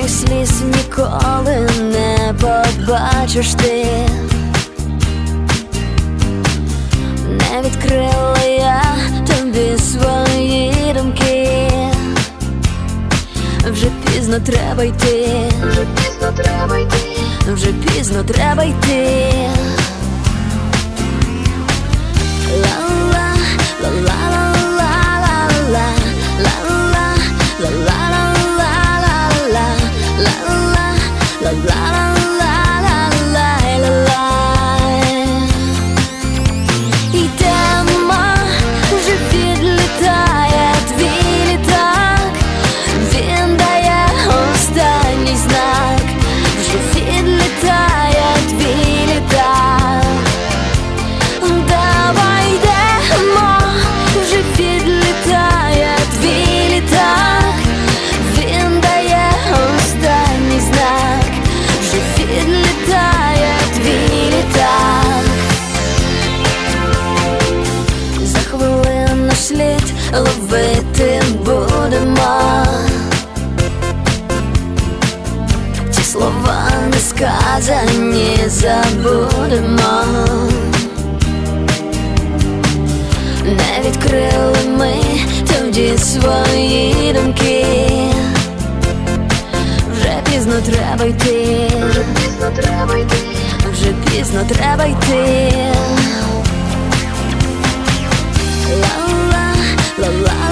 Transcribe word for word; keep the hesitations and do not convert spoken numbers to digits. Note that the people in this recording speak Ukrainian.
моїх сліз ніколи не побачиш ти. Не відкрила я тобі свої думки. Вже пізно треба йти, вже пізно треба йти, вже пізно треба йти. Ла-ла, ла-ла-ла-ла-ла-ла, ла-ла, ла-ла-ла-ла-ла-ла, ла-ла, ла-ла-ла-ла-ла-ла-ла. Йдемо, вже відлітає твій літак, він дає останній знак. Вже відлітає твій літак. Давай йдемо, вже відлітає твій літак, він дає останній знак. Вже відлітає твій літак. За хвилину слід ловити будемо. Ті слова не сказані забудемо. Не відкрили ми тоді свої думки. Вже пізно треба йти, вже пізно треба йти, вже пізно треба йти. Ла-ла, ла-ла.